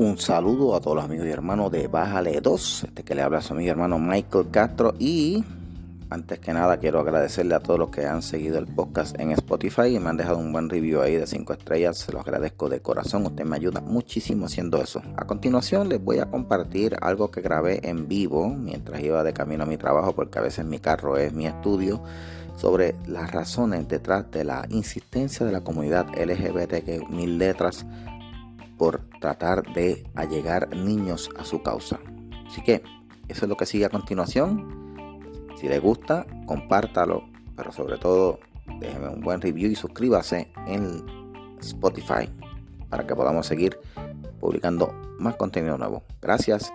Un saludo a todos los amigos y hermanos de Bájale 2, que le habla a su amigo y hermano Michael Castro. Y antes que nada quiero agradecerle a todos los que han seguido el podcast en Spotify y me han dejado un buen review ahí de 5 estrellas. Se los agradezco de corazón, usted me ayuda muchísimo haciendo eso. A continuación les voy a compartir algo que grabé en vivo mientras iba de camino a mi trabajo, porque a veces mi carro es mi estudio, sobre las razones detrás de la insistencia de la comunidad LGBT, mil letras, por tratar de allegar niños a su causa. Así que eso es lo que sigue a continuación. Si le gusta, compártalo, pero sobre todo déjeme un buen review y suscríbase en Spotify para que podamos seguir publicando más contenido nuevo. Gracias.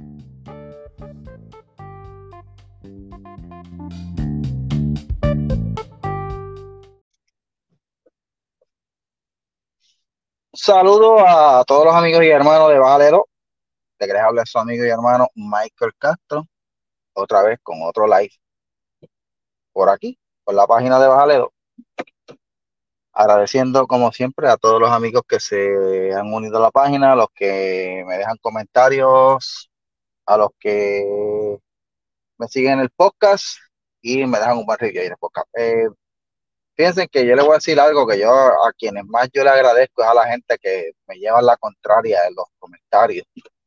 Saludos a todos los amigos y hermanos de Valero. De que les habla su amigo y hermano Michael Castro, otra vez con otro live por aquí, por la página de Valero. Agradeciendo como siempre a todos los amigos que se han unido a la página, a los que me dejan comentarios, a los que me siguen en el podcast y me dejan un buen review en el podcast. Fíjense que yo les voy a decir algo que yo a quienes más yo le agradezco es a la gente que me lleva la contraria en los comentarios.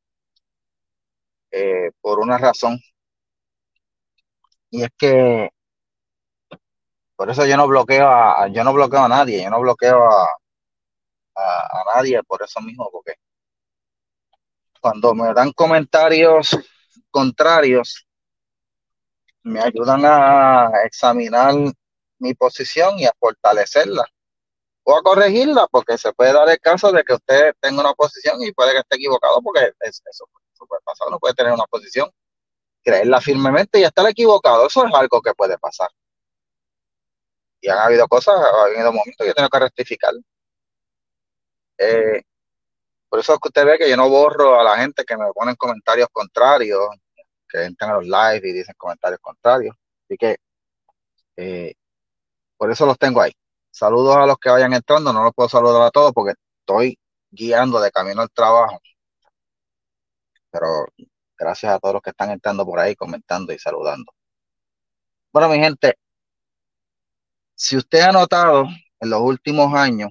Por una razón, y es que por eso yo no bloqueo a nadie, yo no bloqueo a nadie por eso mismo, porque cuando me dan comentarios contrarios, me ayudan a examinar mi posición y a fortalecerla o a corregirla, porque se puede dar el caso de que usted tenga una posición y puede que esté equivocado, porque eso puede pasar, uno puede tener una posición, creerla firmemente y estar equivocado, eso es algo que puede pasar. Y han habido cosas, ha habido momentos que yo tengo que rectificar. Eh, Por eso es que usted ve que yo no borro a la gente que me ponen comentarios contrarios, que entran a los live y dicen comentarios contrarios. Así que eh, por eso los tengo ahí. Saludos a los que vayan entrando, no los puedo saludar a todos porque estoy guiando de camino al trabajo, pero gracias a todos los que están entrando por ahí, comentando y saludando. Bueno, mi gente, si usted ha notado en los últimos años,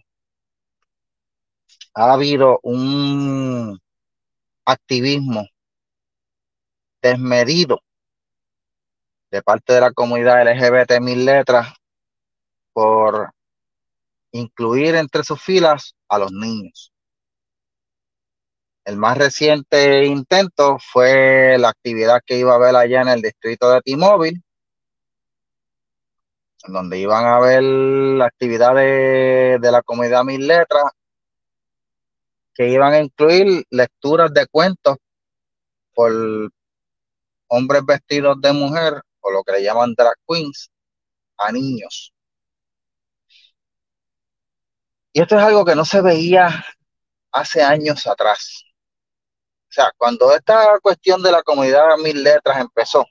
ha habido un activismo desmedido de parte de la comunidad LGBT mil letras por incluir entre sus filas a los niños. El más reciente intento fue la actividad que iba a haber allá en el distrito de T-Mobile, en donde iban a ver la actividad de la comunidad Mil Letras, que iban a incluir lecturas de cuentos por hombres vestidos de mujer, o lo que le llaman drag queens, a niños. Y esto es algo que no se veía hace años atrás. O sea, cuando esta cuestión de la comunidad Mil Letras empezó,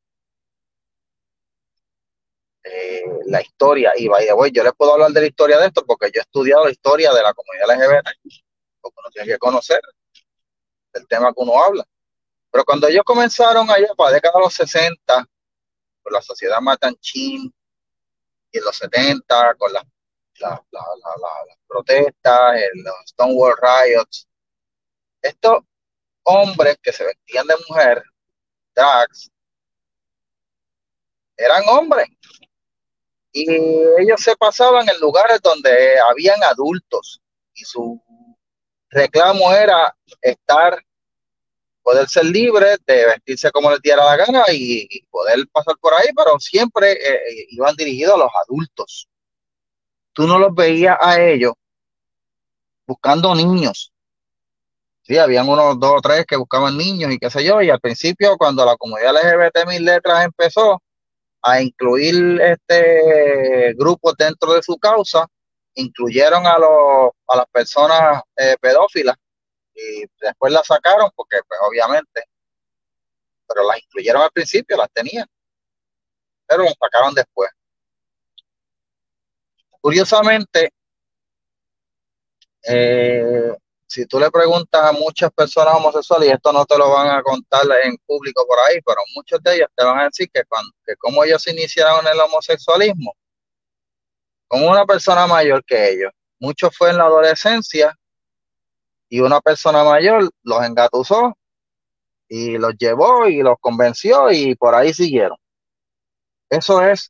la historia, y by the way, yo les puedo hablar de la historia de esto porque yo he estudiado la historia de la comunidad LGBT, porque uno tiene que conocer el tema que uno habla. Pero cuando ellos comenzaron allá para la década de los 60, con la sociedad Matanchín, y en los 70, con las protestas, los Stonewall Riots, estos hombres que se vestían de mujer, drags, eran hombres. Y ellos se pasaban en lugares donde habían adultos y su reclamo era poder ser libre de vestirse como les diera la gana y poder pasar por ahí, pero siempre iban dirigidos a los adultos. Tú no los veías a ellos buscando niños. Sí, habían unos dos o tres que buscaban niños y qué sé yo, y al principio cuando la comunidad LGBT mil letras empezó a incluir grupos dentro de su causa, incluyeron a las personas pedófilas y después las sacaron porque pues obviamente, pero las incluyeron al principio, las tenían, pero las sacaron después. Curiosamente, eh, si tú le preguntas a muchas personas homosexuales, y esto no te lo van a contar en público por ahí, pero muchos de ellos te van a decir que como ellos iniciaron el homosexualismo, con una persona mayor que ellos. Mucho fue en la adolescencia y una persona mayor los engatusó y los llevó y los convenció y por ahí siguieron. Eso es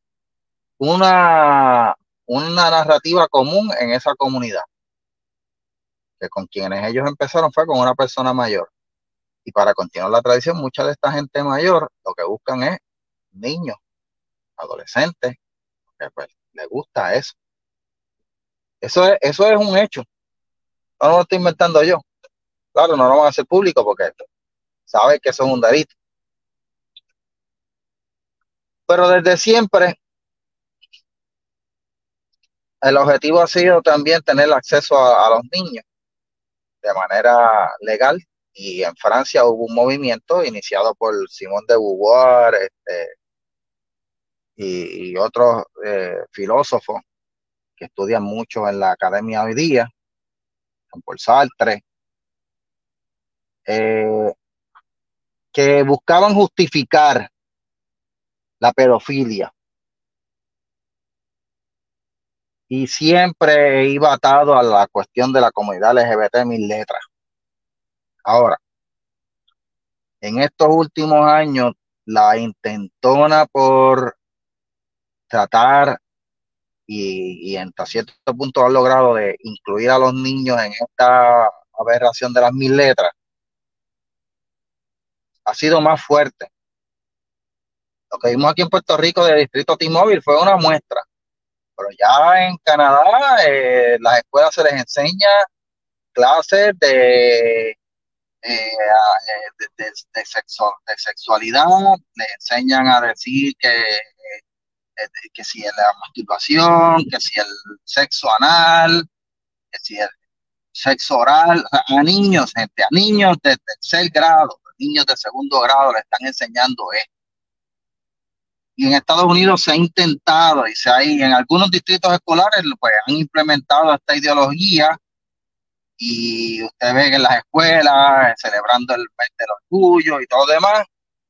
una narrativa común en esa comunidad, que con quienes ellos empezaron fue con una persona mayor. Y para continuar la tradición, mucha de esta gente mayor lo que buscan es niños, adolescentes, que pues les gusta eso. Eso es un hecho. No lo estoy inventando yo. Claro, no lo van a hacer público porque saben que eso es un delito. Pero desde siempre el objetivo ha sido también tener acceso a los niños de manera legal. Y en Francia hubo un movimiento iniciado por Simone de Beauvoir y otros filósofos que estudian mucho en la academia hoy día, Jean-Paul Sartre, que buscaban justificar la pedofilia y siempre iba atado a la cuestión de la comunidad LGBT mil letras. Ahora, en estos últimos años, la intentona por tratar y hasta cierto punto ha logrado de incluir a los niños en esta aberración de las mil letras ha sido más fuerte. Lo que vimos aquí en Puerto Rico de Distrito T-Mobile fue una muestra, pero ya en Canadá las escuelas se les enseña clases de sexualidad, les enseñan a decir que si la masturbación, que si el sexo anal, que si el sexo oral, o sea, a niños, gente, a niños de tercer grado, niños de segundo grado le están enseñando esto. Y en Estados Unidos se ha intentado y en algunos distritos escolares pues han implementado esta ideología y usted ve que en las escuelas celebrando el mes del orgullo y todo lo demás.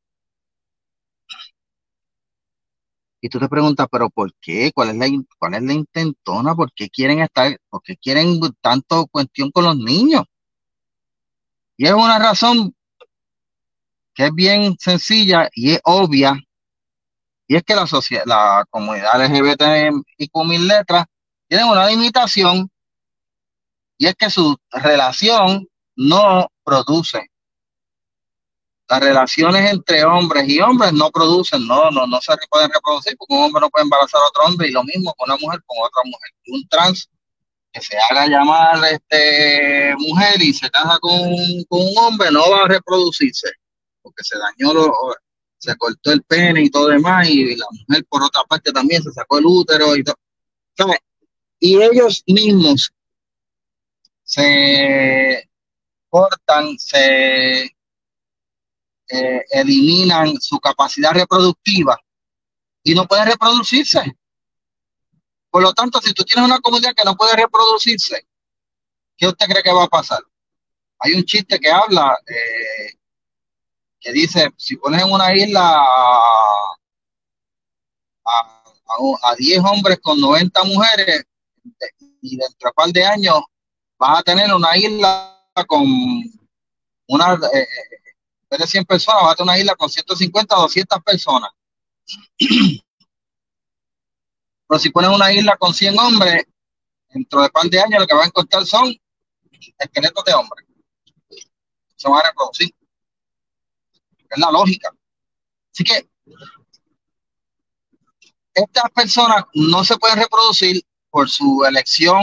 Y tú te preguntas, ¿pero por qué? ¿Cuál es la intentona? ¿Por qué quieren tanto cuestión con los niños? Y es una razón que es bien sencilla y es obvia, y es que la comunidad LGBT y con mil letras tienen una limitación, y es que su relación no produce. Las relaciones entre hombres y hombres no producen, no se pueden reproducir, porque un hombre no puede embarazar a otro hombre, y lo mismo con una mujer con otra mujer. Y un trans que se haga llamar mujer y se casa con un hombre no va a reproducirse, porque se cortó el pene y todo demás, y la mujer por otra parte también se sacó el útero y todo. ¿Sabes? Y ellos mismos se cortan, se eliminan su capacidad reproductiva y no pueden reproducirse. Por lo tanto, si tú tienes una comunidad que no puede reproducirse, ¿qué usted cree que va a pasar? Hay un chiste que habla, que dice, si pones en una isla a 10 hombres con 90 mujeres, y dentro de un par de años vas a tener una isla con en vez de 100 personas, vas a tener una isla con 150 o 200 personas. Pero si pones una isla con 100 hombres, dentro de un par de años lo que va a encontrar son esqueletos de hombres. Se van a reproducir. Es la lógica. Así que estas personas no se pueden reproducir por su elección,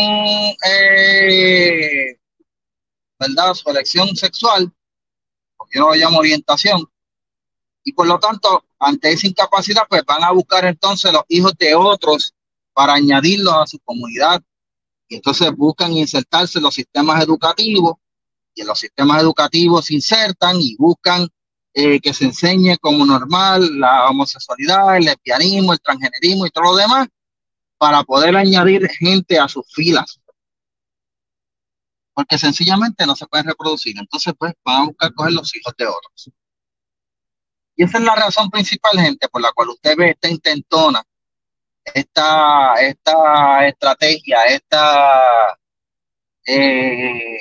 ¿verdad? Su elección sexual, porque yo no lo llamo orientación, y por lo tanto, ante esa incapacidad, pues van a buscar entonces los hijos de otros para añadirlos a su comunidad, y entonces buscan insertarse en los sistemas educativos, y en los sistemas educativos se insertan y buscan que se enseñe como normal la homosexualidad, el lesbianismo, el transgenerismo y todo lo demás, para poder añadir gente a sus filas. porque sencillamente no se pueden reproducir. Entonces, pues van a buscar coger los hijos de otros. Y esa es la razón principal, gente, por la cual usted ve esta intentona, esta estrategia, eh,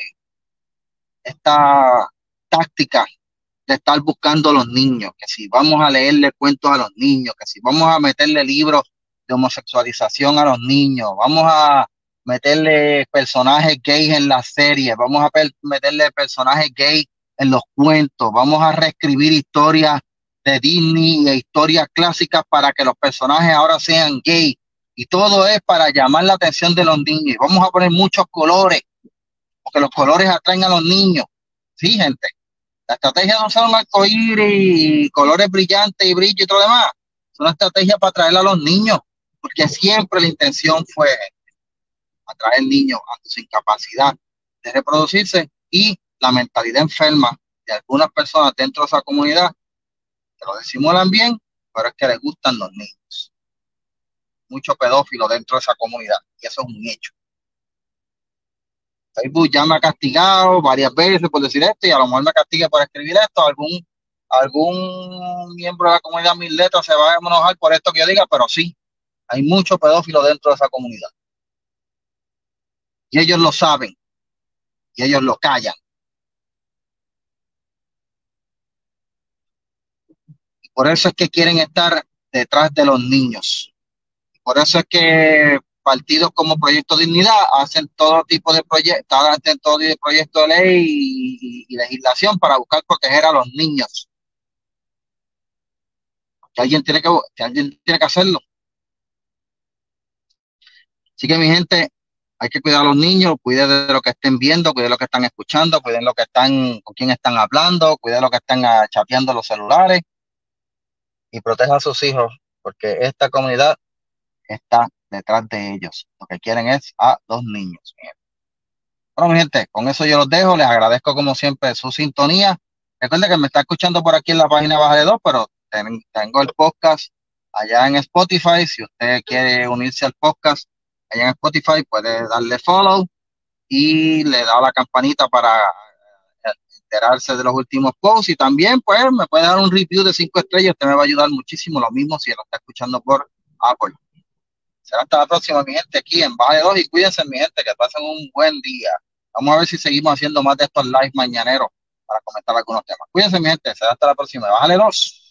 esta táctica de estar buscando a los niños, que si vamos a leerle cuentos a los niños, que si vamos a meterle libros de homosexualización a los niños, vamos a meterle personajes gays en las series, vamos a meterle personajes gays en los cuentos, vamos a reescribir historias de Disney e historias clásicas para que los personajes ahora sean gays. Y todo es para llamar la atención de los niños. Y vamos a poner muchos colores, porque los colores atraen a los niños. Sí, gente. La estrategia de usar un arcoíris y colores brillantes y brillo y todo lo demás es una estrategia para atraer a los niños, porque siempre la intención fue atraer niños a su incapacidad de reproducirse y la mentalidad enferma de algunas personas dentro de esa comunidad que lo disimulan bien, pero es que les gustan los niños. Mucho pedófilo dentro de esa comunidad y eso es un hecho. Facebook ya me ha castigado varias veces por decir esto y a lo mejor me castigue por escribir esto. Algún miembro de la comunidad Mil Letras se va a enojar por esto que yo diga, pero sí, hay mucho pedófilo dentro de esa comunidad. Y ellos lo saben y ellos lo callan. Y por eso es que quieren estar detrás de los niños. Por eso es que partidos como Proyecto Dignidad hacen todo tipo de proyectos, hacen todo tipo de proyectos de ley y legislación para buscar proteger a los niños. Que alguien tiene que hacerlo. Así que mi gente, hay que cuidar a los niños, cuiden de lo que estén viendo, cuiden lo que están escuchando, cuiden lo que están, con quién están hablando, cuiden lo que están chateando los celulares y proteja a sus hijos, porque esta comunidad está detrás de ellos. Lo que quieren es a los niños. Bueno, mi gente, con eso yo los dejo. Les agradezco como siempre su sintonía. Recuerden que me está escuchando por aquí en la página Baja de Dos, pero tengo el podcast allá en Spotify. Si usted quiere unirse al podcast allá en Spotify, puede darle follow y le da la campanita para enterarse de los últimos posts. Y también, pues, me puede dar un review de 5 estrellas. Usted me va a ayudar muchísimo. Lo mismo si lo está escuchando por Apple. Será hasta la próxima, mi gente, aquí en Baja de Dos. Y cuídense, mi gente, que pasen un buen día. Vamos a ver si seguimos haciendo más de estos live mañaneros para comentar algunos temas. Cuídense, mi gente. Será hasta la próxima. Bájale 2.